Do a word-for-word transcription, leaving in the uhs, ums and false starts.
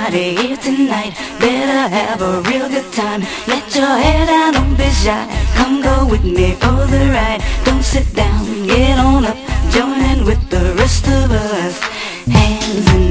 party here tonight. Better have a real good time. Let your hair down, don't be shy. Come go with me for the ride. Don't sit down, get on up, join in with the rest of us. Hands in